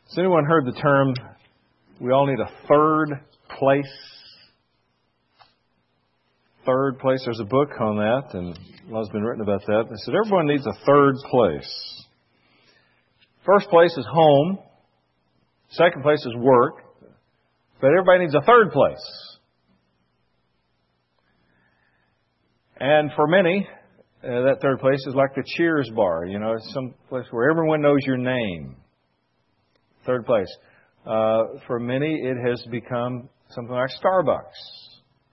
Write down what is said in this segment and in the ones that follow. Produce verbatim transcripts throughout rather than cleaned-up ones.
Has anyone heard the term, we all need a third place? Third place. There's a book on that, and a lot's been written about that. They said everyone needs a third place. First place is home. Second place is work. But everybody needs a third place. And for many, uh, that third place is like the Cheers bar. You know, it's some place where everyone knows your name. Third place. Uh, for many, it has become something like Starbucks.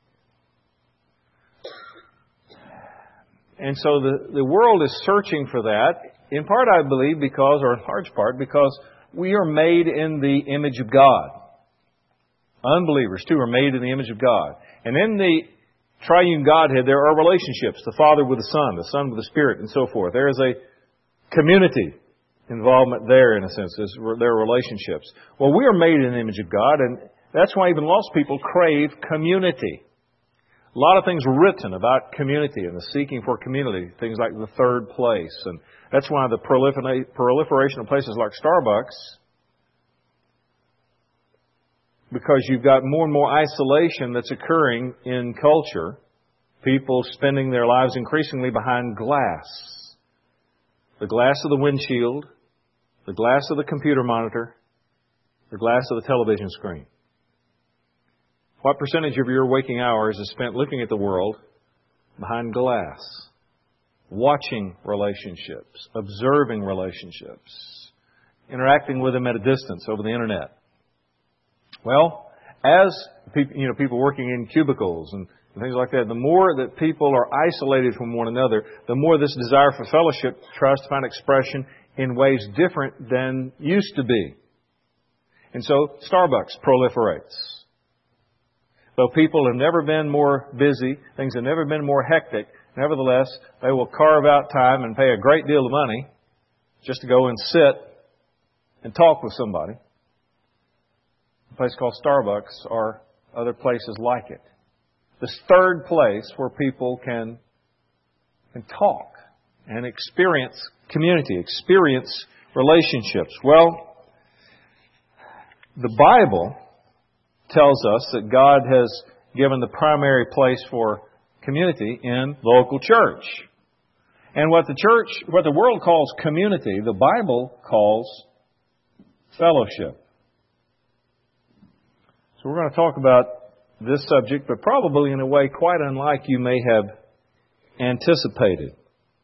And so the, the world is searching for that, in part, I believe, because, or in large part, because we are made in the image of God. Unbelievers, too, are made in the image of God. And in the triune Godhead, there are relationships. The Father with the Son, the Son with the Spirit, and so forth. There is a community involvement there, in a sense. There are relationships. Well, we are made in the image of God, and that's why even lost people crave community. A lot of things written about community and the seeking for community, things like the third place. And that's why the proliferation of places like Starbucks, because you've got more and more isolation that's occurring in culture, people spending their lives increasingly behind glass. The glass of the windshield, the glass of the computer monitor, the glass of the television screen. What percentage of your waking hours is spent looking at the world behind glass, watching relationships, observing relationships, interacting with them at a distance over the internet? Well, as people, you know, people working in cubicles and things like that, the more that people are isolated from one another, the more this desire for fellowship tries to find expression in ways different than used to be. And so Starbucks proliferates. Though people have never been more busy, things have never been more hectic, nevertheless, they will carve out time and pay a great deal of money just to go and sit and talk with somebody. A place called Starbucks or other places like it. This third place where people can, can talk and experience community, experience relationships. Well, the Bible tells us that God has given the primary place for community in the local church. And what the church, what the world calls community, the Bible calls fellowship. So we're going to talk about this subject, but probably in a way quite unlike you may have anticipated.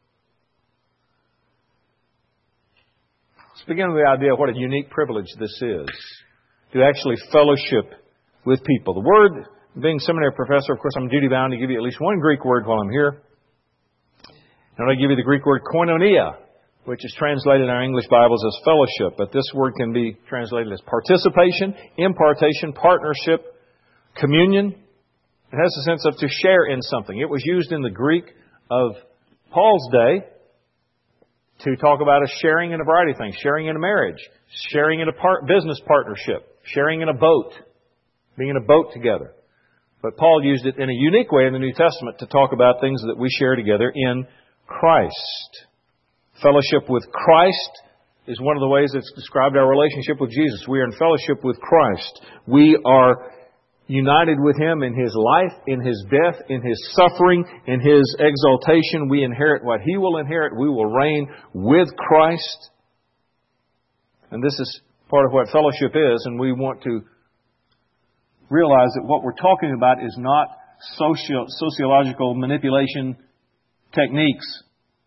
Let's begin with the idea of what a unique privilege this is, to actually fellowship with people. The word, being seminary professor, of course, I'm duty-bound to give you at least one Greek word while I'm here. And I'll give you the Greek word koinonia, which is translated in our English Bibles as fellowship. But this word can be translated as participation, impartation, partnership, communion. It has a sense of to share in something. It was used in the Greek of Paul's day to talk about a sharing in a variety of things. Sharing in a marriage, sharing in a part, business partnership, sharing in a boat, being in a boat together. But Paul used it in a unique way in the New Testament to talk about things that we share together in Christ. Fellowship with Christ is one of the ways that's described our relationship with Jesus. We are in fellowship with Christ. We are united with Him in His life, in His death, in His suffering, in His exaltation. We inherit what He will inherit. We will reign with Christ. And this is part of what fellowship is, and we want to realize that what we're talking about is not socio- sociological manipulation techniques.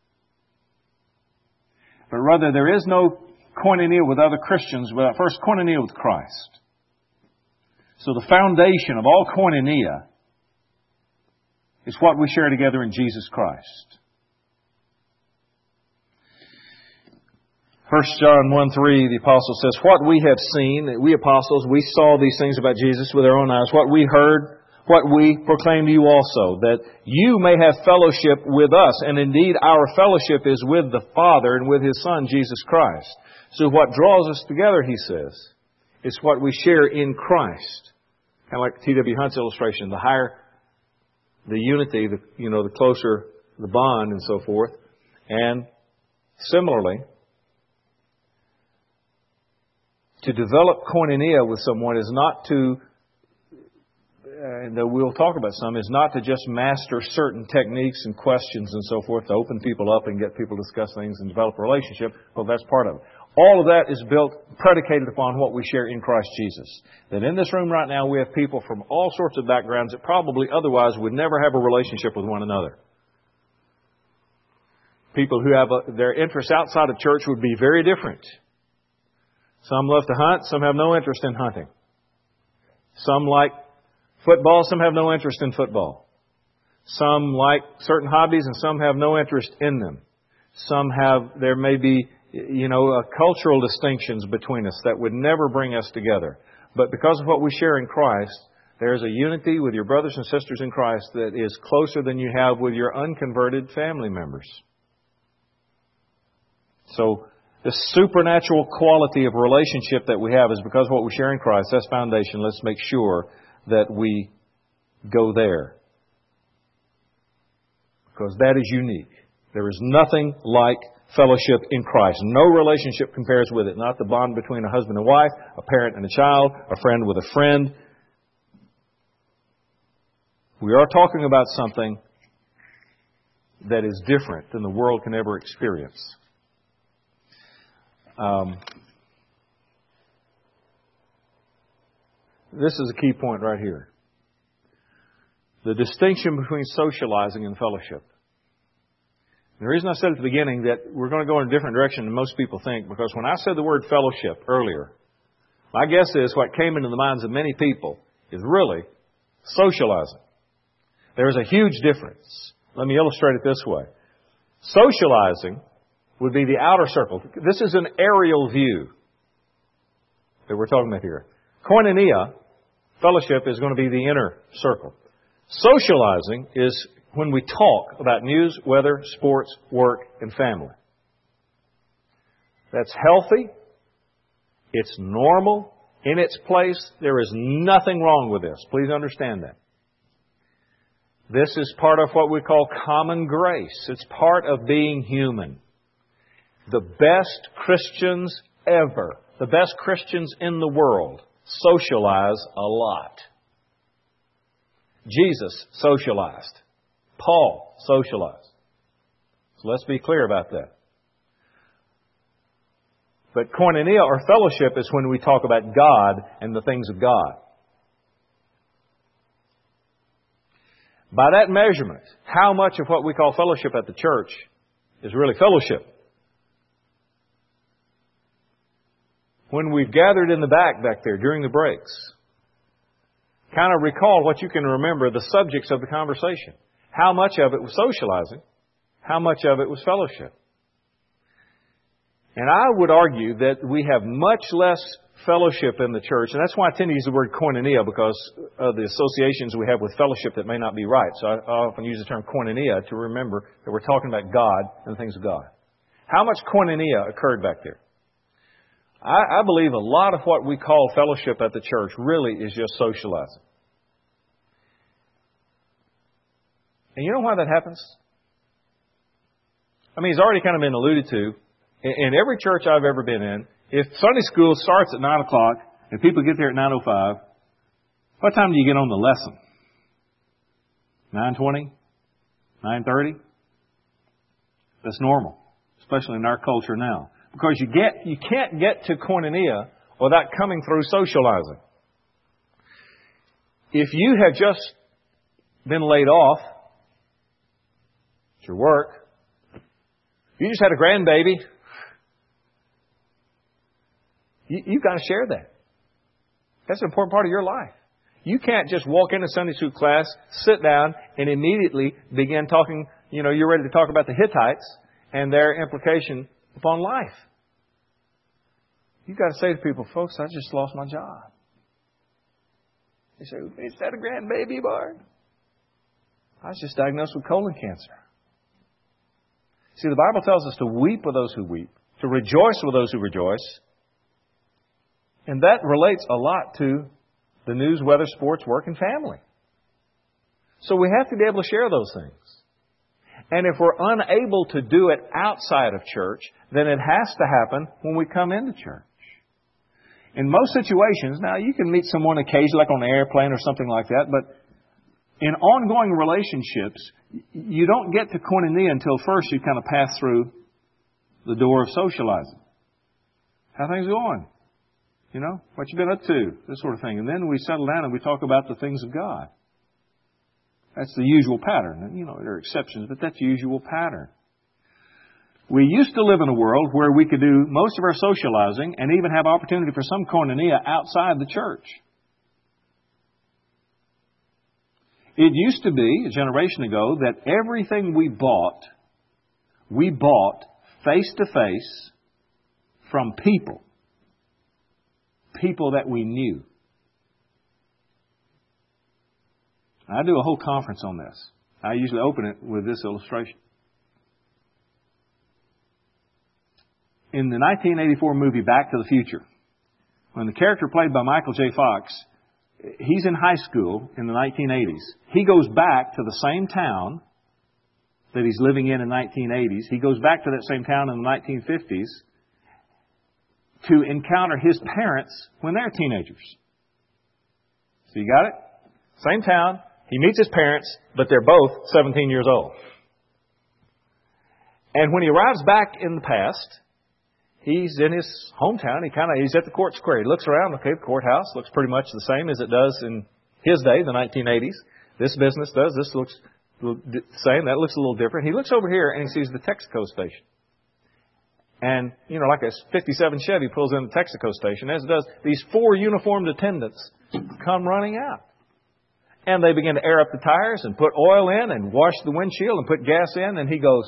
But rather, there is no koinonia with other Christians without first koinonia with Christ. So the foundation of all koinonia is what we share together in Jesus Christ. First John one three, the Apostle says, what we have seen, we apostles, we saw these things about Jesus with our own eyes. What we heard, what we proclaim to you also, that you may have fellowship with us. And indeed, our fellowship is with the Father and with His Son, Jesus Christ. So what draws us together, he says, is what we share in Christ. Kind of like T W Hunt's illustration. The higher the unity, the, you know, the closer the bond and so forth. And similarly, To develop koinonia with someone is not to, and we'll talk about some, is not to just master certain techniques and questions and so forth to open people up and get people to discuss things and develop a relationship. Well, that's part of it. All of that is built, predicated upon what we share in Christ Jesus. That in this room right now we have people from all sorts of backgrounds that probably otherwise would never have a relationship with one another. People who have a, their interests outside of church would be very different. Some love to hunt, some have no interest in hunting. Some like football, some have no interest in football. Some like certain hobbies and some have no interest in them. Some have, there may be, you know, uh, cultural distinctions between us that would never bring us together. But because of what we share in Christ, there is a unity with your brothers and sisters in Christ that is closer than you have with your unconverted family members. So, the supernatural quality of relationship that we have is because of what we share in Christ. That's foundation. Let's make sure that we go there. Because that is unique. There is nothing like fellowship in Christ. No relationship compares with it. Not the bond between a husband and wife, a parent and a child, a friend with a friend. We are talking about something that is different than the world can ever experience. Um, this is a key point right here. The distinction between socializing and fellowship. And the reason I said at the beginning that we're going to go in a different direction than most people think, because when I said the word fellowship earlier, my guess is what came into the minds of many people is really socializing. There's a huge difference. Let me illustrate it this way. Socializing would be the outer circle. This is an aerial view that we're talking about here. Koinonia, fellowship, is going to be the inner circle. Socializing is when we talk about news, weather, sports, work, and family. That's healthy. It's normal. In its place. There is nothing wrong with this. Please understand that. This is part of what we call common grace. It's part of being human. The best Christians ever, the best Christians in the world, socialize a lot. Jesus socialized. Paul socialized. So let's be clear about that. But koinonia or fellowship is when we talk about God and the things of God. By that measurement, how much of what we call fellowship at the church is really fellowship? When we've gathered in the back back there during the breaks, kind of recall what you can remember, the subjects of the conversation. How much of it was socializing? How much of it was fellowship? And I would argue that we have much less fellowship in the church, and that's why I tend to use the word koinonia, because of the associations we have with fellowship that may not be right. So I often use the term koinonia to remember that we're talking about God and the things of God. How much koinonia occurred back there? I, I believe a lot of what we call fellowship at the church really is just socializing. And you know why that happens? I mean, it's already kind of been alluded to. In, in every church I've ever been in, if Sunday school starts at nine o'clock and people get there at nine oh five, what time do you get on the lesson? nine twenty? nine thirty? That's normal, especially in our culture now. Because you get, you can't get to koinonia without coming through socializing. If you have just been laid off at your work, you just had a grandbaby, you, you've got to share that. That's an important part of your life. You can't just walk into Sunday school class, sit down, and immediately begin talking, you know, you're ready to talk about the Hittites and their implication upon life. You've got to say to people, folks, I just lost my job. They say, is that a grandbaby, Bart? I was just diagnosed with colon cancer. See, the Bible tells us to weep with those who weep, to rejoice with those who rejoice. And that relates a lot to the news, weather, sports, work, and family. So we have to be able to share those things. And if we're unable to do it outside of church, then it has to happen when we come into church. In most situations, now you can meet someone occasionally, like on an airplane or something like that, but in ongoing relationships, you don't get to koinonia until first you kind of pass through the door of socializing. How things going? You know, what you been up to? This sort of thing. And then we settle down and we talk about the things of God. That's the usual pattern. And, you know, there are exceptions, but that's the usual pattern. We used to live in a world where we could do most of our socializing and even have opportunity for some koinonia outside the church. It used to be, a generation ago, that everything we bought, we bought face to face from people. People that we knew. I do a whole conference on this. I usually open it with this illustration. In the nineteen eighty-four movie Back to the Future, when the character played by Michael J. Fox, he's in high school in the nineteen eighties. He goes back to the same town that he's living in in the nineteen eighties. He goes back to that same town in the nineteen fifties to encounter his parents when they're teenagers. So you got it? Same town. He meets his parents, but they're both seventeen years old. And when he arrives back in the past, he's in his hometown. He kind of he's at the court square. He looks around. Okay, the courthouse looks pretty much the same as it does in his day, the nineteen eighties. This business does. This looks the same. That looks a little different. He looks over here and he sees the Texaco station. And, you know, like a fifty-seven Chevy pulls in the Texaco station, as it does, these four uniformed attendants come running out. And they begin to air up the tires and put oil in and wash the windshield and put gas in. And he goes,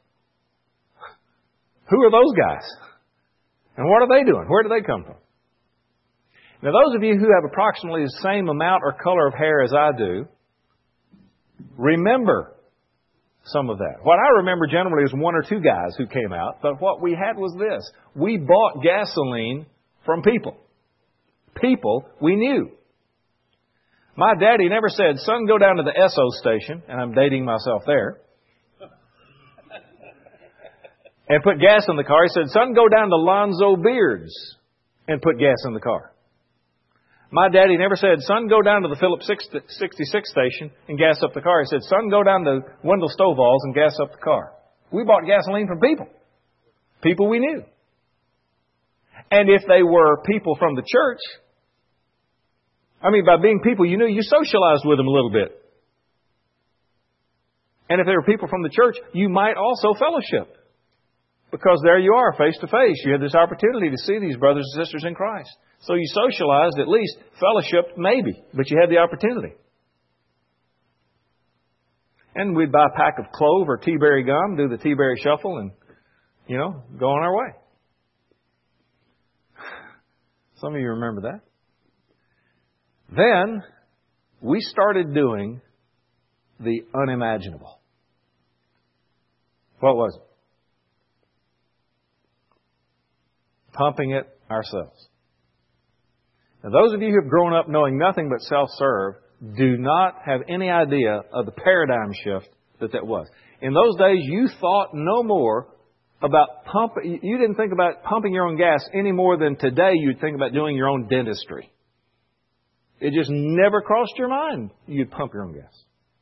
who are those guys? And what are they doing? Where do they come from? Now, those of you who have approximately the same amount or color of hair as I do, remember some of that. What I remember generally is one or two guys who came out, but what we had was this. We bought gasoline from people. People we knew. My daddy never said, son, go down to the Esso station, and I'm dating myself there, and put gas in the car. He said, son, go down to Lonzo Beard's and put gas in the car. My daddy never said, son, go down to the Phillips sixty-six station and gas up the car. He said, son, go down to Wendell Stovall's and gas up the car. We bought gasoline from people. People we knew. And if they were people from the church, I mean, by being people you knew, you socialized with them a little bit. And if they were people from the church, you might also fellowship. Because there you are, face to face. You had this opportunity to see these brothers and sisters in Christ. So you socialized at least, fellowshiped maybe, but you had the opportunity. And we'd buy a pack of clove or tea-berry gum, do the tea-berry shuffle, and, you know, go on our way. Some of you remember that. Then we started doing the unimaginable. What was it? Pumping it ourselves. Now, those of you who have grown up knowing nothing but self-serve do not have any idea of the paradigm shift that that was. In those days, you thought no more about pumping. You didn't think about pumping your own gas any more than today you'd think about doing your own dentistry. It just never crossed your mind you'd pump your own gas.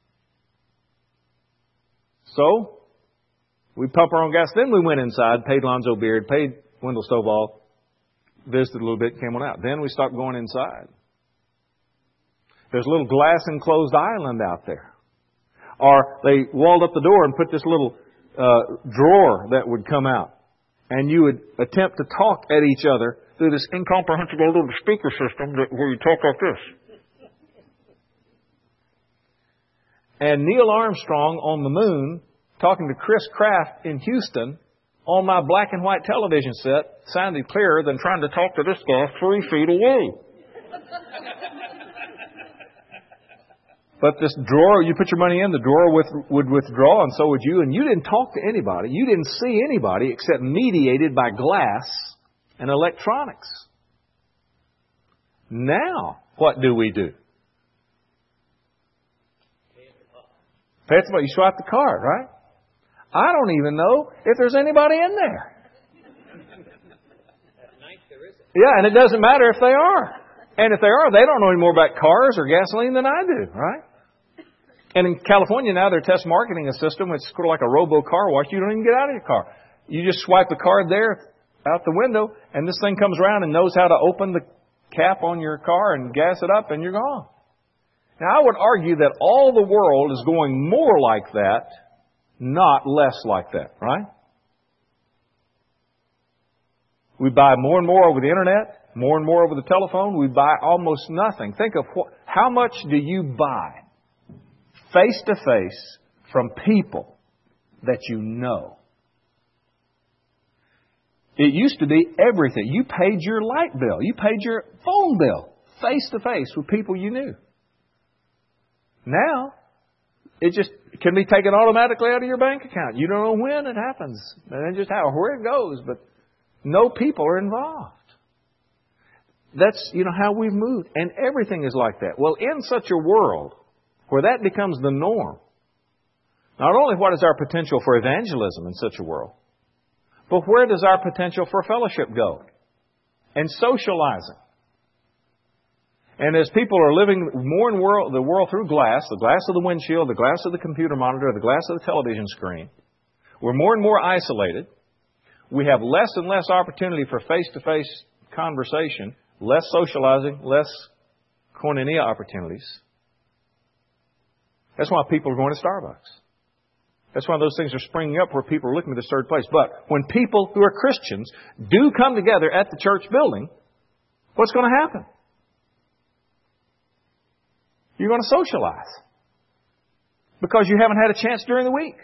So, we pump our own gas. Then we went inside, paid Lonzo Beard, paid Wendell Stovall, visited a little bit, came on out. Then we stopped going inside. There's a little glass enclosed island out there. Or they walled up the door and put this little uh, drawer that would come out. And you would attempt to talk at each other through this incomprehensible little speaker system that, where you talk like this. And Neil Armstrong on the moon talking to Chris Kraft in Houston on my black and white television set sounded clearer than trying to talk to this guy three feet away. But this drawer, you put your money in, the drawer with, would withdraw, and so would you. And you didn't talk to anybody. You didn't see anybody except mediated by glass and electronics. Now, what do we do? Pay attention. You swipe the card, right? I don't even know if there's anybody in there. Yeah, and it doesn't matter if they are. And if they are, they don't know any more about cars or gasoline than I do, right? And in California now, they're test marketing a system. It's sort of like a robo car wash. You don't even get out of your car. You just swipe the card there out the window, and this thing comes around and knows how to open the cap on your car and gas it up, and you're gone. Now, I would argue that all the world is going more like that, not less like that, right? We buy more and more over the internet, more and more over the telephone. We buy almost nothing. Think of what, how much do you buy face to face from people that you know? It used to be everything. You paid your light bill. You paid your phone bill face to face with people you knew. Now, it just can be taken automatically out of your bank account. You don't know when it happens and just how, where it goes, but no people are involved. That's, you know, how we've moved. And everything is like that. Well, in such a world where that becomes the norm, not only what is our potential for evangelism in such a world, but where does our potential for fellowship go? And socializing. And as people are living more in world, the world through glass, the glass of the windshield, the glass of the computer monitor, the glass of the television screen, we're more and more isolated. We have less and less opportunity for face-to-face conversation, less socializing, less koinonia opportunities. That's why people are going to Starbucks. That's why those things are springing up where people are looking for this third place. But when people who are Christians do come together at the church building, what's going to happen? You're going to socialize. Because you haven't had a chance during the week.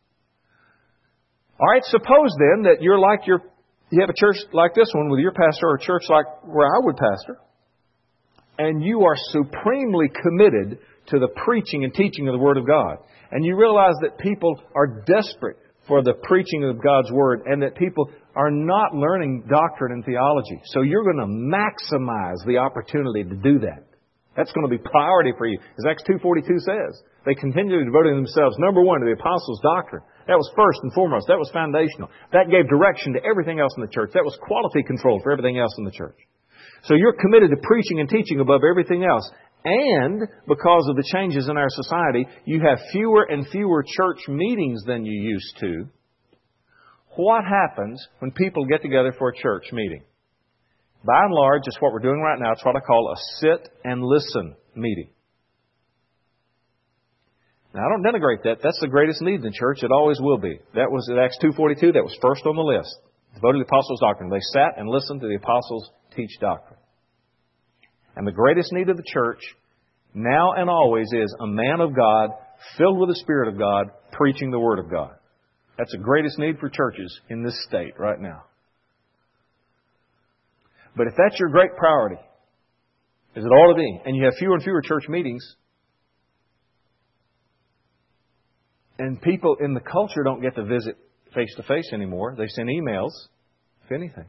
All right, suppose then that you're like your, you have a church like this one with your pastor, or a church like where I would pastor, and you are supremely committed to the preaching and teaching of the Word of God. And you realize that people are desperate for the preaching of God's Word and that people are not learning doctrine and theology. So you're going to maximize the opportunity to do that. That's going to be priority for you. As Acts two forty-two says, they continually devoting themselves, number one, to the apostles' doctrine. That was first and foremost. That was foundational. That gave direction to everything else in the church. That was quality control for everything else in the church. So you're committed to preaching and teaching above everything else. And because of the changes in our society, you have fewer and fewer church meetings than you used to. What happens when people get together for a church meeting? By and large, it's what we're doing right now. It's what I call a sit and listen meeting. Now, I don't denigrate that. That's the greatest need in the church. It always will be. That was in Acts two forty-two. That was first on the list. Devoted to the apostles' doctrine. They sat and listened to the apostles teach doctrine. And the greatest need of the church, now and always, is a man of God, filled with the Spirit of God, preaching the Word of God. That's the greatest need for churches in this state right now. But if that's your great priority, as it ought to be, and you have fewer and fewer church meetings, and people in the culture don't get to visit face-to-face anymore, they send emails, if anything.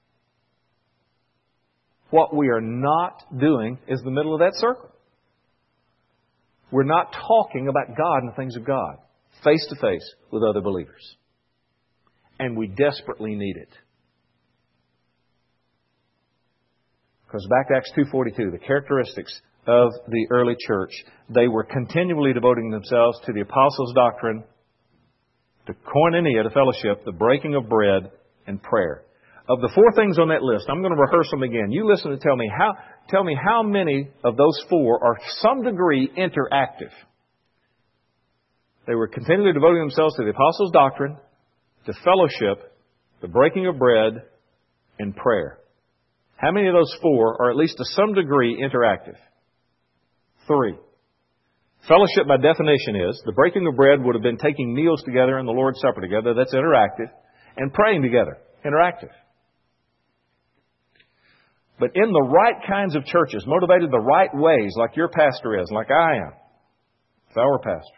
What we are not doing is the middle of that circle. We're not talking about God and the things of God, face-to-face with other believers. And we desperately need it. Because back to Acts two forty-two, the characteristics of the early church, they were continually devoting themselves to the apostles' doctrine, to koinonia, to fellowship, the breaking of bread, and prayer. Of the four things on that list, I'm going to rehearse them again. You listen and tell me how, tell me how many of those four are to some degree interactive. They were continually devoting themselves to the apostles' doctrine, to fellowship, the breaking of bread, and prayer. How many of those four are at least to some degree interactive? Three. Fellowship by definition is, the breaking of bread would have been taking meals together and the Lord's Supper together. That's interactive. And praying together. Interactive. But in the right kinds of churches, motivated the right ways, like your pastor is, like I am, if I were a pastor,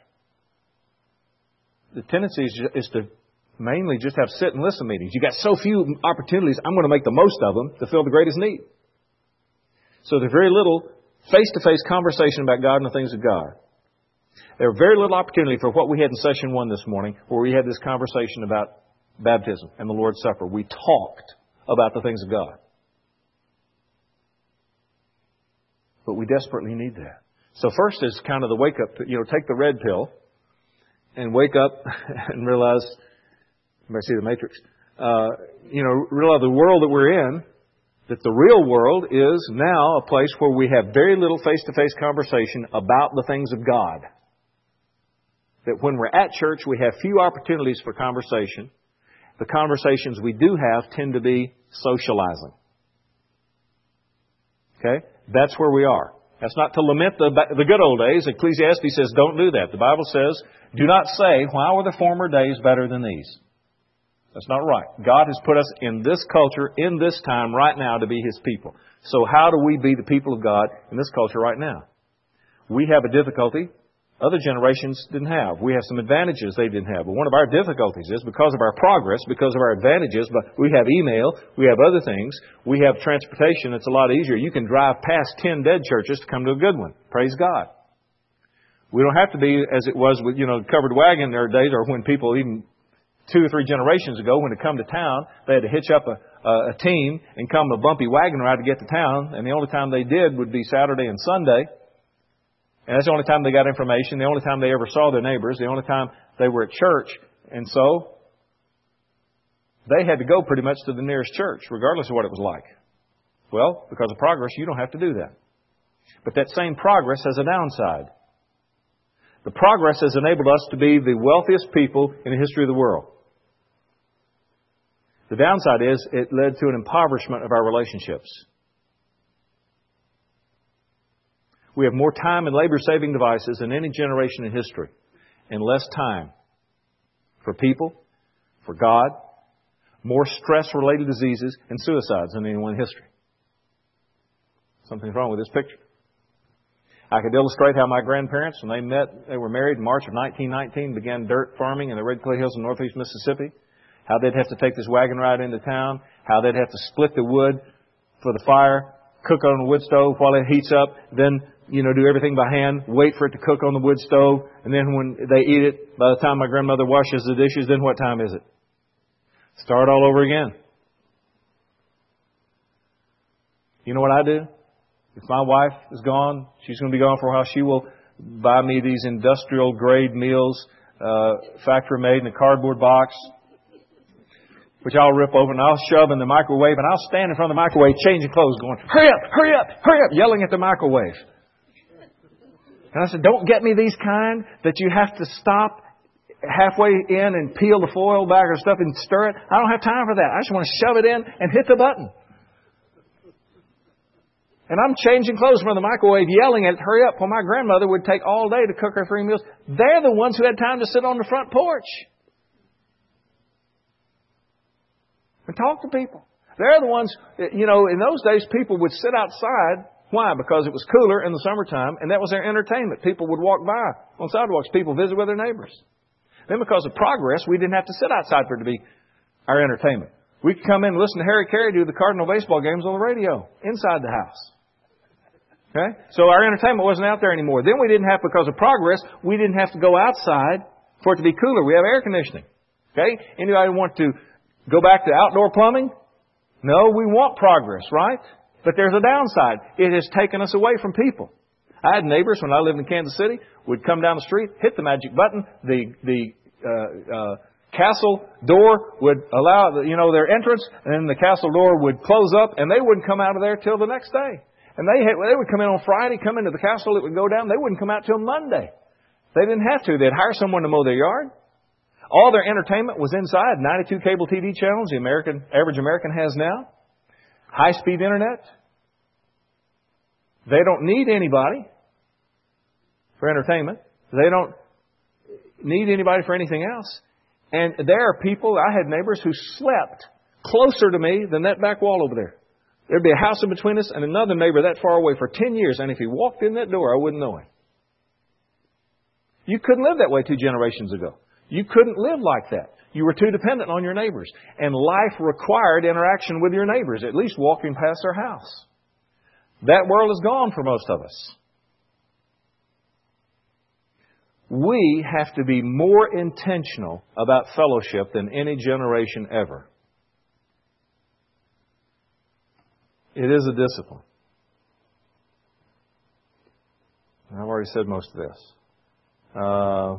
the tendency is, is to mainly just have sit and listen meetings. You've got so few opportunities, I'm going to make the most of them to fill the greatest need. So there's very little face-to-face conversation about God and the things of God. There's very little opportunity for what we had in session one this morning, where we had this conversation about baptism and the Lord's Supper. We talked about the things of God. But we desperately need that. So first is kind of the wake up, you know, take the red pill and wake up and realize, you might see the Matrix, uh, you know, realize the world that we're in, that the real world is now a place where we have very little face-to-face conversation about the things of God. That when we're at church, we have few opportunities for conversation. The conversations we do have tend to be socializing. Okay? That's where we are. That's not to lament the, the good old days. Ecclesiastes says don't do that. The Bible says, do not say, why were the former days better than these? That's not right. God has put us in this culture, in this time, right now, to be His people. So how do we be the people of God in this culture right now? We have a difficulty other generations didn't have. We have some advantages they didn't have. But one of our difficulties is because of our progress, because of our advantages, but we have email, we have other things, we have transportation that's a lot easier. You can drive past ten dead churches to come to a good one. Praise God. We don't have to be as it was with, you know, covered wagon there days, or when people even two or three generations ago, when they come to town, they had to hitch up a, a, a team and come a bumpy wagon ride to get to town. And the only time they did would be Saturday and Sunday. And that's the only time they got information, the only time they ever saw their neighbors, the only time they were at church. And so they had to go pretty much to the nearest church, regardless of what it was like. Well, because of progress, you don't have to do that. But that same progress has a downside. The progress has enabled us to be the wealthiest people in the history of the world. The downside is it led to an impoverishment of our relationships. We have more time and labor-saving devices than any generation in history, and less time for people, for God, more stress-related diseases and suicides than anyone in history. Something's wrong with this picture. I could illustrate how my grandparents, when they met, they were married in March of nineteen nineteen, began dirt farming in the Red Clay Hills in northeast Mississippi. How they'd have to take this wagon ride into town. How they'd have to split the wood for the fire, cook on the wood stove while it heats up, then, you know, do everything by hand, wait for it to cook on the wood stove, and then when they eat it, by the time my grandmother washes the dishes, then what time is it? Start all over again. You know what I do? If my wife is gone, she's going to be gone for a while, she will buy me these industrial grade meals, uh, factory made in a cardboard box, which I'll rip open, and I'll shove in the microwave, and I'll stand in front of the microwave changing clothes going, hurry up, hurry up, hurry up, yelling at the microwave. And I said, don't get me these kind that you have to stop halfway in and peel the foil back or stuff and stir it. I don't have time for that. I just want to shove it in and hit the button. And I'm changing clothes from the microwave, yelling at it, hurry up, while my grandmother would take all day to cook her three meals. They're the ones who had time to sit on the front porch and talk to people. They're the ones, you know, in those days people would sit outside. Why? Because it was cooler in the summertime, and that was their entertainment. People would walk by on sidewalks. People visit with their neighbors. Then because of progress, we didn't have to sit outside for it to be our entertainment. We could come in and listen to Harry Carey do the Cardinal baseball games on the radio inside the house. Okay? So our entertainment wasn't out there anymore. Then we didn't have, because of progress, we didn't have to go outside for it to be cooler. We have air conditioning. Okay? Anybody want to go back to outdoor plumbing? No, we want progress, right? But there's a downside. It has taken us away from people. I had neighbors when I lived in Kansas City, would come down the street, hit the magic button, the the uh, uh, castle door would allow, you know, their entrance, and then the castle door would close up, and they wouldn't come out of there till the next day. And they had, they would come in on Friday, come into the castle, it would go down. They wouldn't come out till Monday. They didn't have to. They'd hire someone to mow their yard. All their entertainment was inside. ninety-two cable T V channels, the American average American has now. High-speed internet. They don't need anybody for entertainment. They don't need anybody for anything else. And there are people, I had neighbors who slept closer to me than that back wall over there. There'd be a house in between us and another neighbor that far away for ten years. And if he walked in that door, I wouldn't know him. You couldn't live that way two generations ago. You couldn't live like that. You were too dependent on your neighbors. And life required interaction with your neighbors, at least walking past their house. That world is gone for most of us. We have to be more intentional about fellowship than any generation ever. It is a discipline. already said most of this. Uh,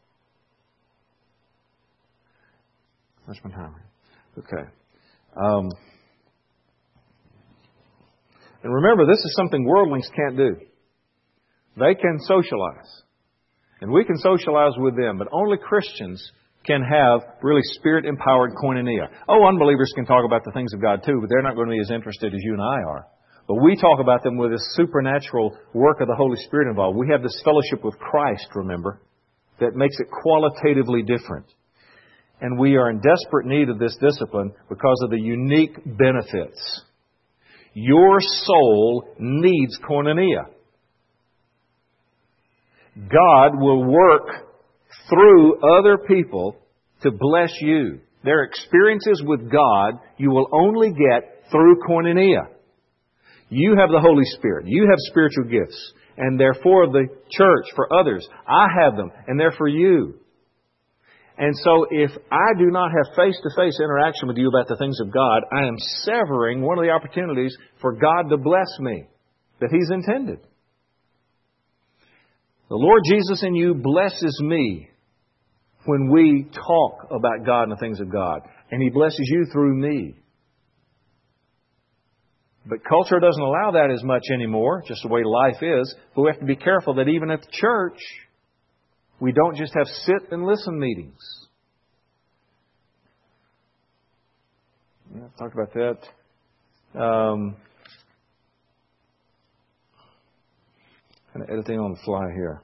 where's my timer? Okay. Um, and remember, this is something worldlings can't do. They can socialize. And we can socialize with them, but only Christians can have really Spirit-empowered koinonia. Oh, unbelievers can talk about the things of God too, but they're not going to be as interested as you and I are. But we talk about them with this supernatural work of the Holy Spirit involved. We have this fellowship with Christ, remember, that makes it qualitatively different. And we are in desperate need of this discipline because of the unique benefits. Your soul needs koinonia. God will work through other people to bless you. Their experiences with God you will only get through koinonia. You have the Holy Spirit. You have spiritual gifts. And they're for the church, for others. I have them, and they're for you. And so if I do not have face-to-face interaction with you about the things of God, I am severing one of the opportunities for God to bless me that He's intended. The Lord Jesus in you blesses me when we talk about God and the things of God. And He blesses you through me. But culture doesn't allow that as much anymore, just the way life is. But we have to be careful that even at the church, we don't just have sit and listen meetings. Yeah, talked about that. Um, kind of editing on the fly here.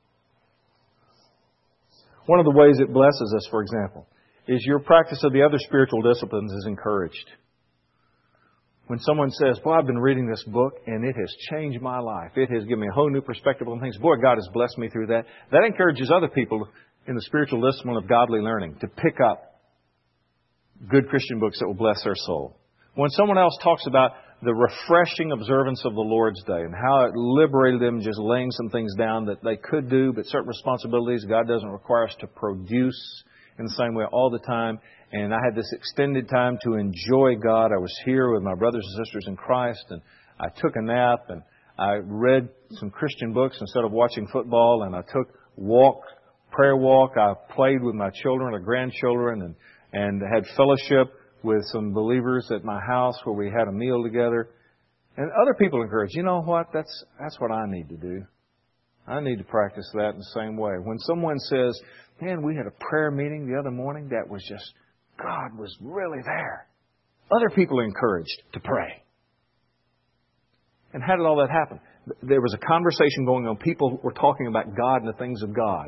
One of the ways it blesses us, for example, is your practice of the other spiritual disciplines is encouraged. When someone says, boy, I've been reading this book and it has changed my life. It has given me a whole new perspective on things. Boy, God has blessed me through that. That encourages other people in the spiritual discipline of godly learning to pick up good Christian books that will bless their soul. When someone else talks about the refreshing observance of the Lord's Day and how it liberated them just laying some things down that they could do, but certain responsibilities God doesn't require us to produce in the same way all the time. And I had this extended time to enjoy God. I was here with my brothers and sisters in Christ, and I took a nap, and I read some Christian books instead of watching football, and I took walk, prayer walk. I played with my children or grandchildren, and, and had fellowship with some believers at my house where we had a meal together. And other people encourage, you know what, that's that's what I need to do. I need to practice that in the same way. When someone says, man, we had a prayer meeting the other morning that was just, God was really there. Other people are encouraged to pray. And how did all that happen? There was a conversation going on. People were talking about God and the things of God.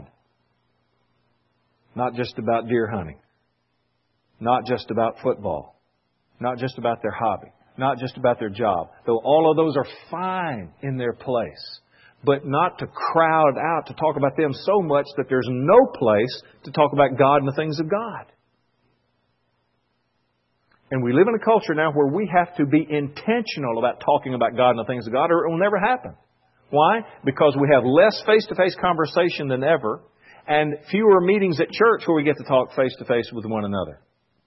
Not just about deer hunting. Not just about football. Not just about their hobby. Not just about their job. Though all of those are fine in their place. But not to crowd out to talk about them so much that there's no place to talk about God and the things of God. And we live in a culture now where we have to be intentional about talking about God and the things of God, or it will never happen. Why? Because we have less face-to-face conversation than ever, and fewer meetings at church where we get to talk face-to-face with one another.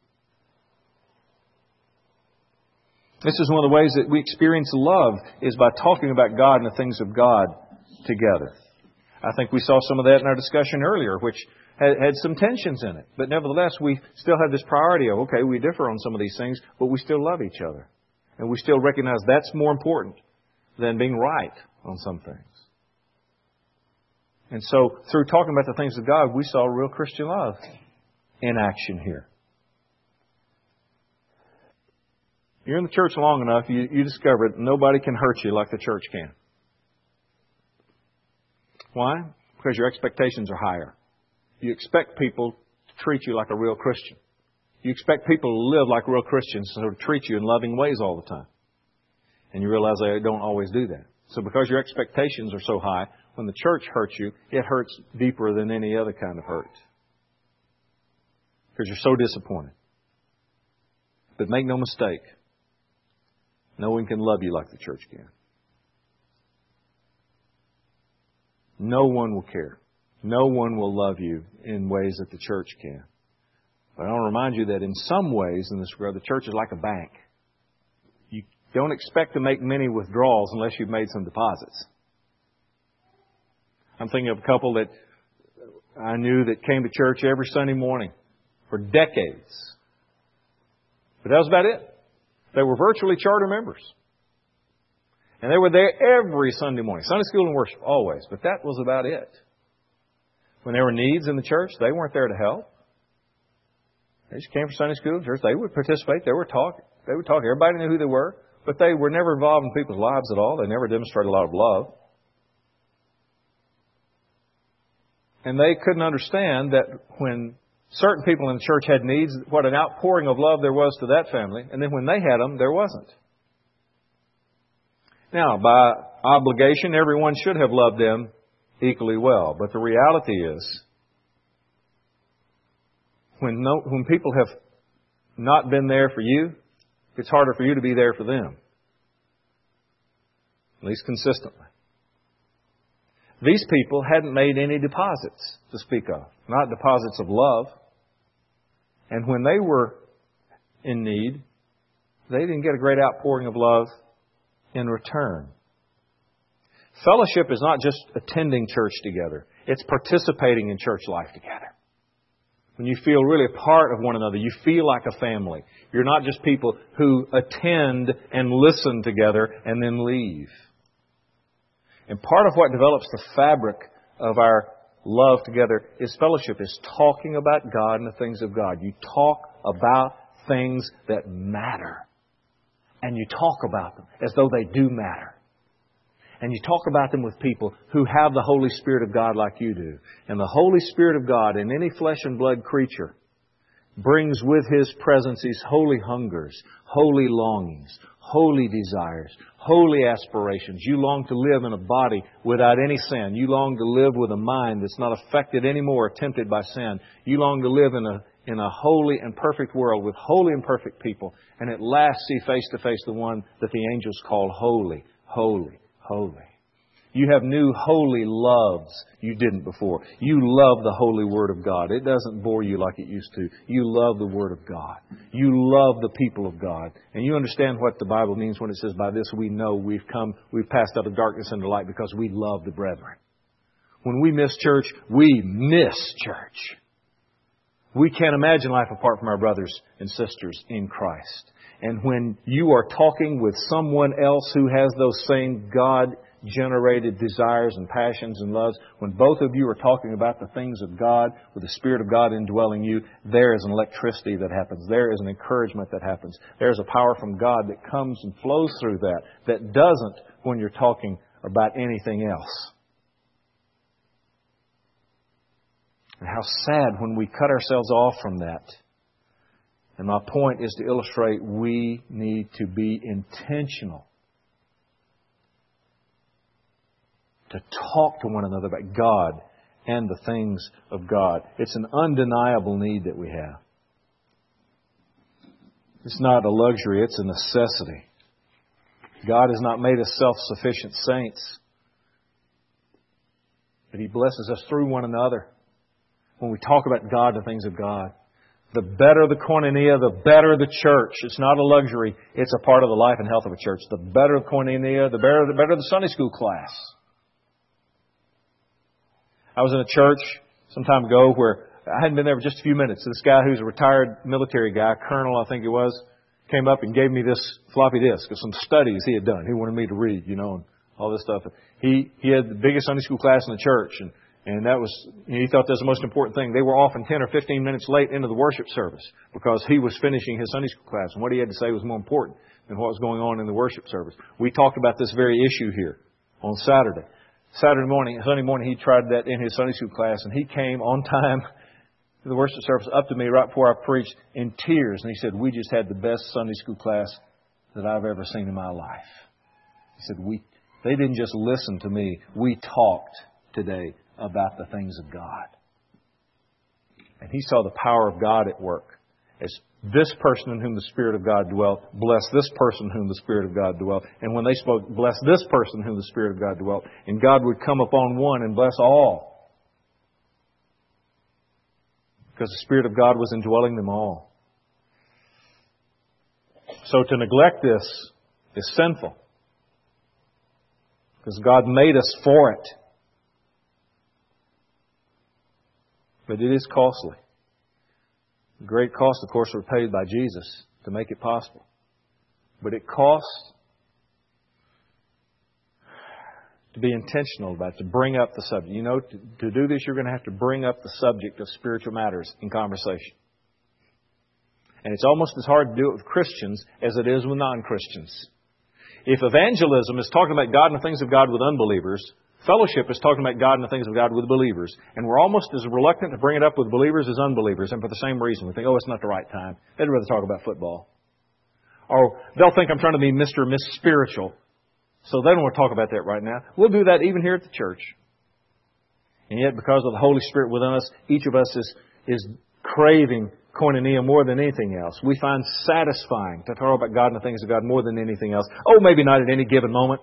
This is one of the ways that we experience love, is by talking about God and the things of God together. I think we saw some of that in our discussion earlier, which had, had some tensions in it. But nevertheless, we still have this priority of, okay, we differ on some of these things, but we still love each other. And we still recognize that's more important than being right on some things. And so, through talking about the things of God, we saw real Christian love in action here. You're in the church long enough, you, you discover that nobody can hurt you like the church can. Why? Because your expectations are higher. You expect people to treat you like a real Christian. You expect people to live like real Christians, so to treat you in loving ways all the time. And you realize they don't always do that. So because your expectations are so high, when the church hurts you, it hurts deeper than any other kind of hurt. Because you're so disappointed. But make no mistake, no one can love you like the church can. No one will care. No one will love you in ways that the church can. But I want to remind you that in some ways in this regard, the church is like a bank. You don't expect to make many withdrawals unless you've made some deposits. I'm thinking of a couple that I knew that came to church every Sunday morning for decades. But that was about it. They were virtually charter members. And they were there every Sunday morning. Sunday school and worship, always. But that was about it. When there were needs in the church, they weren't there to help. They just came for Sunday school and church. They would participate. They would talk. They would talk. Everybody knew who they were. But they were never involved in people's lives at all. They never demonstrated a lot of love. And they couldn't understand that when certain people in the church had needs, what an outpouring of love there was to that family. And then when they had them, there wasn't. Now, by obligation, everyone should have loved them equally well. But the reality is, when no, when people have not been there for you, it's harder for you to be there for them. At least consistently. These people hadn't made any deposits to speak of. Not deposits of love. And when they were in need, they didn't get a great outpouring of love in return. Fellowship is not just attending church together. It's participating in church life together. When you feel really a part of one another, you feel like a family. You're not just people who attend and listen together and then leave. And part of what develops the fabric of our love together is fellowship, is talking about God and the things of God. You talk about things that matter. And you talk about them as though they do matter. And you talk about them with people who have the Holy Spirit of God like you do. And the Holy Spirit of God in any flesh and blood creature brings with His presence these holy hungers, holy longings, holy desires, holy aspirations. You long to live in a body without any sin. You long to live with a mind that's not affected anymore or tempted by sin. You long to live in a in a holy and perfect world with holy and perfect people, and at last see face to face the one that the angels call holy, holy, holy. You have new holy loves you didn't before. You love the holy Word of God. It doesn't bore you like it used to. You love the Word of God. You love the people of God. And you understand what the Bible means when it says, by this we know we've come, we've passed out of darkness into light because we love the brethren. When we miss church, we miss church. We can't imagine life apart from our brothers and sisters in Christ. And when you are talking with someone else who has those same God-generated desires and passions and loves, when both of you are talking about the things of God with the Spirit of God indwelling you, there is an electricity that happens. There is an encouragement that happens. There is a power from God that comes and flows through that, that doesn't when you're talking about anything else. And how sad when we cut ourselves off from that. And my point is to illustrate we need to be intentional to talk to one another about God and the things of God. It's an undeniable need that we have. It's not a luxury, it's a necessity. God has not made us self-sufficient saints, but He blesses us through one another. When we talk about God and the things of God, the better the koinonia, the better the church. It's not a luxury. It's a part of the life and health of a church. The better the koinonia, the better the better the Sunday school class. I was in a church some time ago where I hadn't been there for just a few minutes. This guy who's a retired military guy, colonel I think he was, came up and gave me this floppy disk of some studies he had done. He wanted me to read, you know, and all this stuff. He he had the biggest Sunday school class in the church, and And that was, he thought that was the most important thing. They were often ten or fifteen minutes late into the worship service because he was finishing his Sunday school class. And what he had to say was more important than what was going on in the worship service. We talked about this very issue here on Saturday. Saturday morning, Sunday morning, he tried that in his Sunday school class. And he came on time to the worship service up to me right before I preached in tears. And he said, we just had the best Sunday school class that I've ever seen in my life. He said, we they didn't just listen to me. We talked today about the things of God. And he saw the power of God at work. As this person in whom the Spirit of God dwelt, bless this person in whom the Spirit of God dwelt. And when they spoke, bless this person in whom the Spirit of God dwelt. And God would come upon one and bless all. Because the Spirit of God was indwelling them all. So to neglect this is sinful. Because God made us for it. But it is costly. The great cost, of course, were paid by Jesus to make it possible. But it costs to be intentional about it, to bring up the subject. You know, to, to do this, you're going to have to bring up the subject of spiritual matters in conversation. And it's almost as hard to do it with Christians as it is with non-Christians. If evangelism is talking about God and the things of God with unbelievers, fellowship is talking about God and the things of God with believers. And we're almost as reluctant to bring it up with believers as unbelievers. And for the same reason, we think, oh, it's not the right time. They'd rather talk about football. Or they'll think I'm trying to be Mister or Miss Spiritual. So they don't want to talk about that right now. We'll do that even here at the church. And yet, because of the Holy Spirit within us, each of us is, is craving koinonia more than anything else. We find satisfying to talk about God and the things of God more than anything else. Oh, maybe not at any given moment.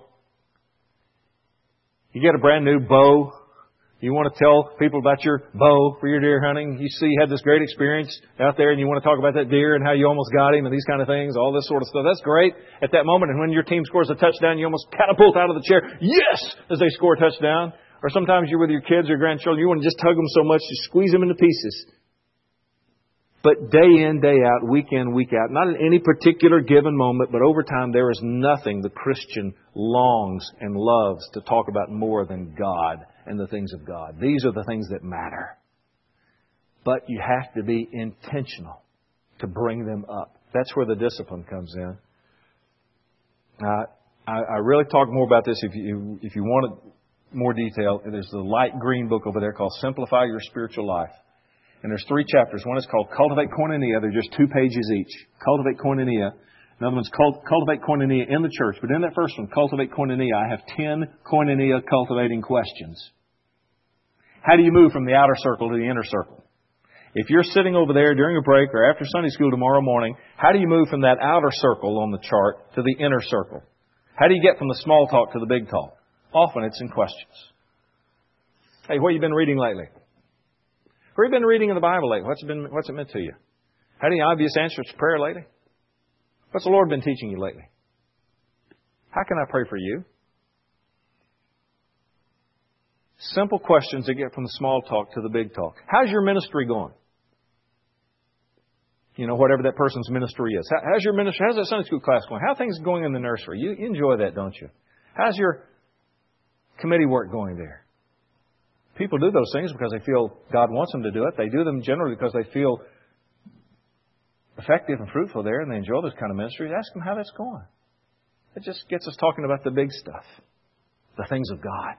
You get a brand new bow. You want to tell people about your bow for your deer hunting. You see you had this great experience out there and you want to talk about that deer and how you almost got him and these kind of things, all this sort of stuff. That's great at that moment. And when your team scores a touchdown, you almost catapult out of the chair. Yes! As they score a touchdown. Or sometimes you're with your kids or grandchildren. You want to just hug them so much you squeeze them into pieces. But day in, day out, week in, week out, not at any particular given moment, but over time, there is nothing the Christian longs and loves to talk about more than God and the things of God. These are the things that matter. But you have to be intentional to bring them up. That's where the discipline comes in. Uh, I, I really talk more about this if you, if you want more detail. There's the light green book over there called Simplify Your Spiritual Life. And there's three chapters. One is called Cultivate Koinonia. They're just two pages each. Cultivate Koinonia. Another one's called Cultivate Koinonia in the church. But in that first one, Cultivate Koinonia, I have ten koinonia cultivating questions. How do you move from the outer circle to the inner circle? If you're sitting over there during a break or after Sunday school tomorrow morning, how do you move from that outer circle on the chart to the inner circle? How do you get from the small talk to the big talk? Often it's in questions. Hey, what have you been reading lately? What have you been reading in the Bible lately? What's it been, what's it meant to you? Had any obvious answers to prayer lately? What's the Lord been teaching you lately? How can I pray for you? Simple questions that get from the small talk to the big talk. How's your ministry going? You know, whatever that person's ministry is. How, how's your ministry? How's that Sunday school class going? How are things going in the nursery? You, you enjoy that, don't you? How's your committee work going there? People do those things because they feel God wants them to do it. They do them generally because they feel effective and fruitful there, and they enjoy those kind of ministries. Ask them how that's going. It just gets us talking about the big stuff, the things of God.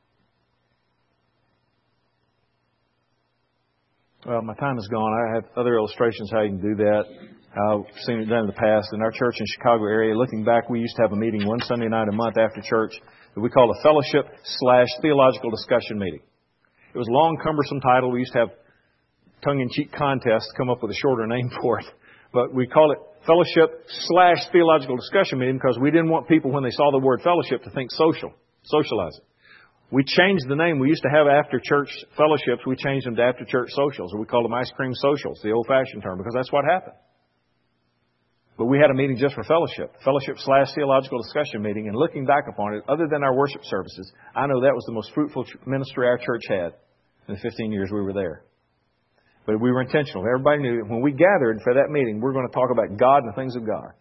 Well, my time is gone. I have other illustrations how you can do that. I've seen it done in the past. In our church in the Chicago area, looking back, we used to have a meeting one Sunday night a month after church that we called a fellowship slash theological discussion meeting. It was a long, cumbersome title. We used to have tongue-in-cheek contests to come up with a shorter name for it. But we called it fellowship slash theological discussion meeting because we didn't want people, when they saw the word fellowship, to think social, socialize it. We changed the name. We used to have after-church fellowships. We changed them to after-church socials, or we called them ice cream socials, the old-fashioned term, because that's what happened. But we had a meeting just for fellowship, fellowship slash theological discussion meeting. And looking back upon it, other than our worship services, I know that was the most fruitful ministry our church had in the fifteen years we were there. But we were intentional. Everybody knew that when we gathered for that meeting, we were going to talk about God and the things of God.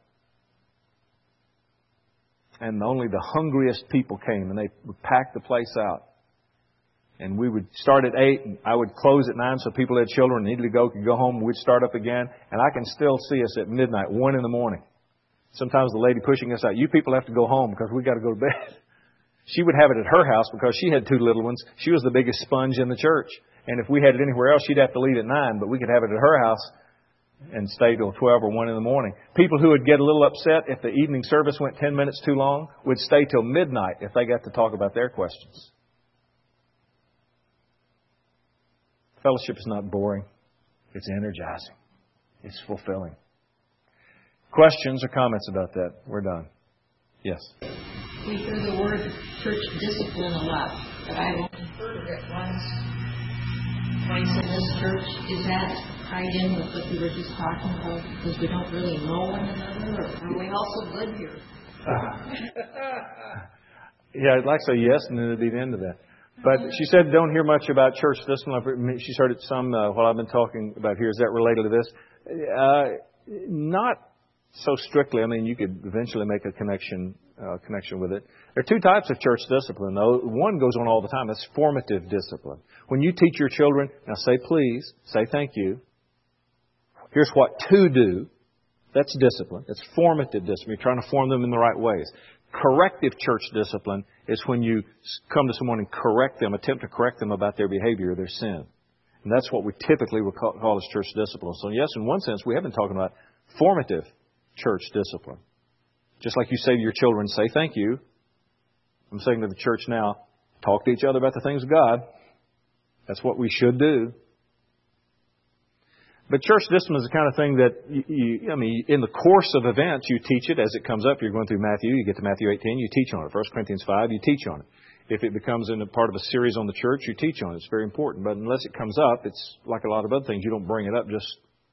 And only the hungriest people came, and they would pack the place out. And we would start at eight, and I would close at nine, so people who had children needed to go could go home, and we'd start up again. And I can still see us at midnight, one in the morning. Sometimes the lady pushing us out, you people have to go home because we got to go to bed. She would have it at her house because she had two little ones. She was the biggest sponge in the church. And if we had it anywhere else, she'd have to leave at nine, but we could have it at her house and stay till twelve or one in the morning. People who would get a little upset if the evening service went ten minutes too long would stay till midnight if they got to talk about their questions. Fellowship is not boring. It's energizing. It's fulfilling. Questions or comments about that? We're done. Yes? We hear the word church discipline a lot, but I will infer that one's place in this church, is that tied in with what we were just talking about, because we don't really know one another, or are we also good here? Uh, yeah, I'd like to say yes, and then it'd be the end of that. But she said, don't hear much about church discipline. She's heard it some uh, while I've been talking about here. Is that related to this? Uh, not so strictly. I mean, you could eventually make a connection uh, connection with it. There are two types of church discipline, though. One goes on all the time. That's formative discipline. When you teach your children, now say please, say thank you. Here's what to do. That's discipline. That's formative discipline. You're trying to form them in the right ways. Corrective church discipline is when you come to someone and correct them, attempt to correct them about their behavior or their sin. And that's what we typically would call, call as church discipline. So yes, in one sense, we have been talking about formative church discipline. Just like you say to your children, say thank you. I'm saying to the church now, talk to each other about the things of God. That's what we should do. But church discipline is the kind of thing that, you, you, I mean, in the course of events, you teach it as it comes up. You're going through Matthew, you get to Matthew eighteen, you teach on it. First Corinthians five, you teach on it. If it becomes in a part of a series on the church, you teach on it. It's very important. But unless it comes up, it's like a lot of other things. You don't bring it up just,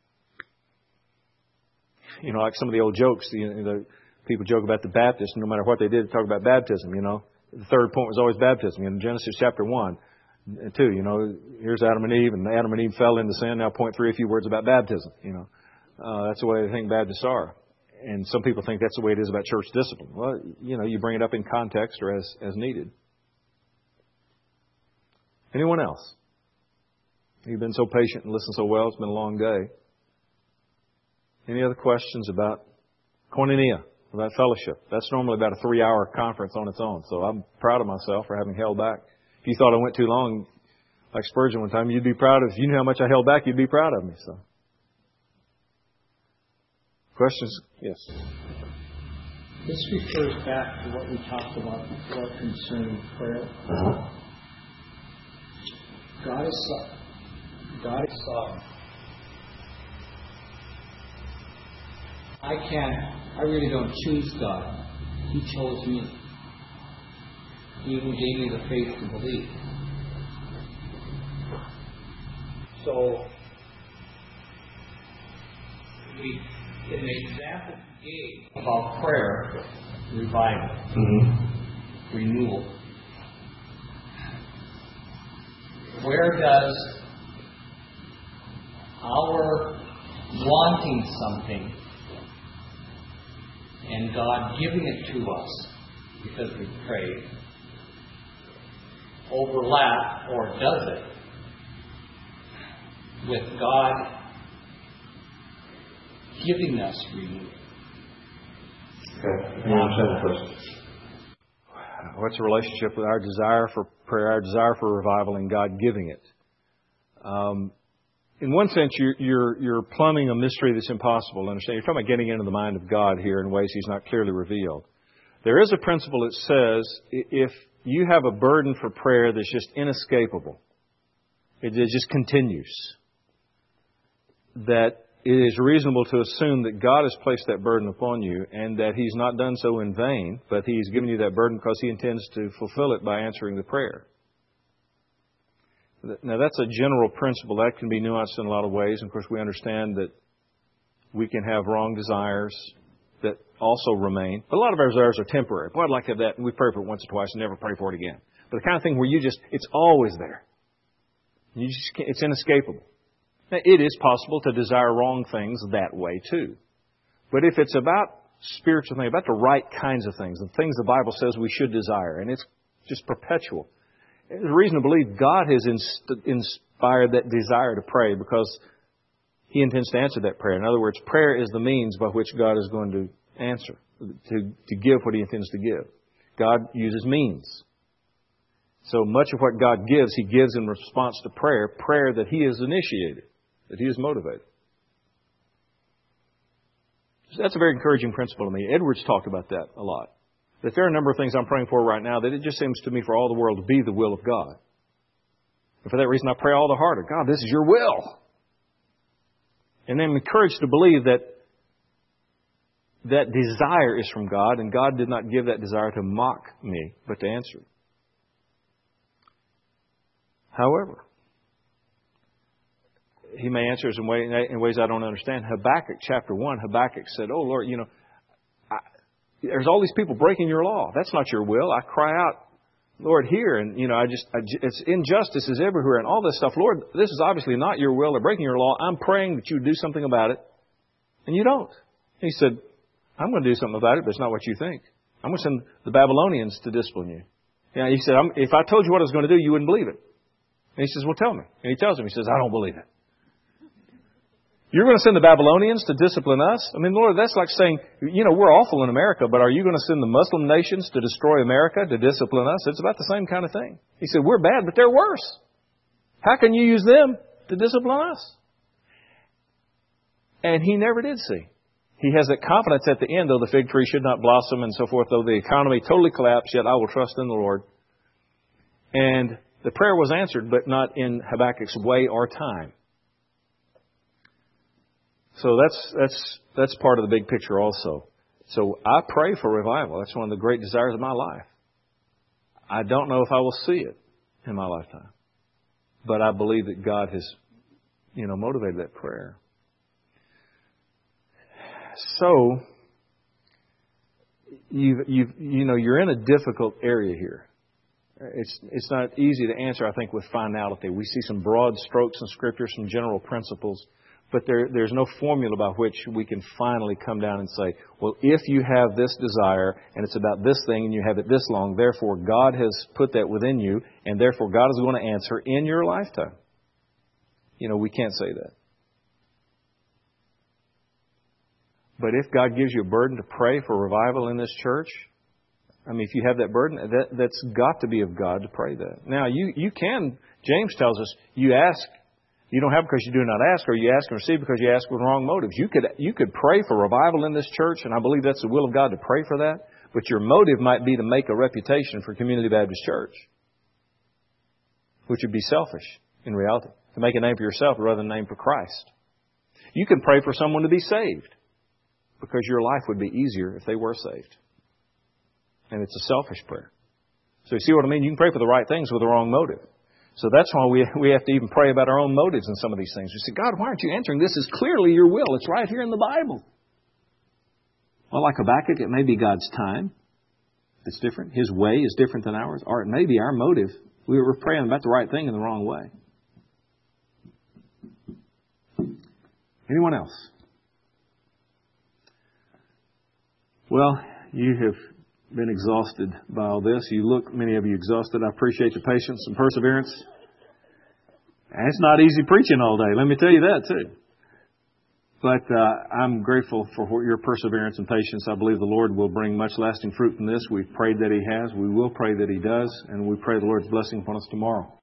you know, like some of the old jokes. You know, the people joke about the Baptists, no matter what they did, talk about baptism, you know. The third point was always baptism. In Genesis chapter one. Too, you know, here's Adam and Eve, and Adam and Eve fell into sin. Now, point three, a few words about baptism. You know, uh, that's the way they think Baptists are, and some people think that's the way it is about church discipline. Well, you know, you bring it up in context or as as needed. Anyone else? You've been so patient and listened so well. It's been a long day. Any other questions about koinonia, about fellowship? That's normally about a three-hour conference on its own. So I'm proud of myself for having held back. If you thought I went too long, like Spurgeon one time, you'd be proud of, if you knew how much I held back, you'd be proud of me. So, questions? Yes. This refers back to what we talked about before concerning prayer. God is God is sovereign. I can't. I really don't choose God. He chose me. He even gave me the faith to believe. So, we, in the example he gave about prayer, revival, mm-hmm. renewal, where does our wanting something and God giving it to us because we prayed overlap, or does it, with God giving us renewal? Okay. You understand the question? What's the relationship with our desire for prayer, our desire for revival, and God giving it? Um, in one sense, you're, you're, you're plumbing a mystery that's impossible to understand. You're talking about getting into the mind of God here in ways He's not clearly revealed. There is a principle that says if you have a burden for prayer that's just inescapable, it just continues, that it is reasonable to assume that God has placed that burden upon you and that He's not done so in vain, but He's given you that burden because He intends to fulfill it by answering the prayer. Now, that's a general principle. That can be nuanced in a lot of ways. And, of course, we understand that we can have wrong desires that also remain. But a lot of our desires are temporary. Boy, I'd like to have that, and we pray for it once or twice and never pray for it again. But the kind of thing where you just, it's always there. You just can't, it's inescapable. Now, it is possible to desire wrong things that way, too. But if it's about spiritual things, about the right kinds of things, the things the Bible says we should desire, and it's just perpetual, there's a reason to believe God has inst- inspired that desire to pray because He intends to answer that prayer. In other words, prayer is the means by which God is going to answer, to, to give what He intends to give. God uses means. So much of what God gives, He gives in response to prayer, prayer that He has initiated, that He has motivated. So that's a very encouraging principle to me. Edwards talked about that a lot. That there are a number of things I'm praying for right now that it just seems to me for all the world to be the will of God. And for that reason, I pray all the harder. God, this is Your will. And I'm encouraged to believe that that desire is from God, and God did not give that desire to mock me, but to answer. However, He may answer us in, way, in ways I don't understand. Habakkuk chapter one, Habakkuk said, "Oh Lord, you know, I, there's all these people breaking Your law. That's not Your will. I cry out Lord, here, and, you know, I just, I, it's injustice is everywhere and all this stuff. Lord, this is obviously not your will or breaking your law. I'm praying that you would do something about it. And you don't. He said, I'm going to do something about it, but it's not what you think. I'm going to send the Babylonians to discipline you. Yeah, he said, I'm, if I told you what I was going to do, you wouldn't believe it. And he says, well, tell me. And he tells him, he says, I don't believe it. You're going to send the Babylonians to discipline us? I mean, Lord, that's like saying, you know, we're awful in America, but are you going to send the Muslim nations to destroy America, to discipline us? It's about the same kind of thing. He said, we're bad, but they're worse. How can you use them to discipline us? And he never did see. He has that confidence at the end, though the fig tree should not blossom and so forth, though the economy totally collapsed, yet I will trust in the Lord. And the prayer was answered, but not in Habakkuk's way or time. So that's that's that's part of the big picture also. So I pray for revival. That's one of the great desires of my life. I don't know if I will see it in my lifetime, but I believe that God has, you know, motivated that prayer. So you you you know you're in a difficult area here. It's it's not easy to answer, I think, with finality. We see some broad strokes in Scripture, some general principles, but there there's no formula by which we can finally come down and say, well, if you have this desire and it's about this thing and you have it this long, therefore God has put that within you and therefore God is going to answer in your lifetime. You know, we can't say that. But if God gives you a burden to pray for revival in this church, I mean, if you have that burden, that, that's got to be of God to pray that. Now, you, you can, James tells us, you ask, you don't have because you do not ask, or you ask and receive because you ask with wrong motives. You could, you could pray for revival in this church, and I believe that's the will of God to pray for that, but your motive might be to make a reputation for Community Baptist Church, which would be selfish in reality, to make a name for yourself rather than a name for Christ. You can pray for someone to be saved, because your life would be easier if they were saved. And it's a selfish prayer. So you see what I mean? You can pray for the right things with the wrong motive. So that's why we we have to even pray about our own motives in some of these things. We say, God, why aren't you answering? This is clearly your will. It's right here in the Bible. Well, like Habakkuk, it may be God's time. It's different. His way is different than ours. Or it may be our motive. We were praying about the right thing in the wrong way. Anyone else? Well, you have been exhausted by all this. You look, many of you, exhausted. I appreciate your patience and perseverance. And it's not easy preaching all day. Let me tell you that, too. But uh, I'm grateful for your perseverance and patience. I believe the Lord will bring much lasting fruit from this. We've prayed that He has. We will pray that He does. And we pray the Lord's blessing upon us tomorrow.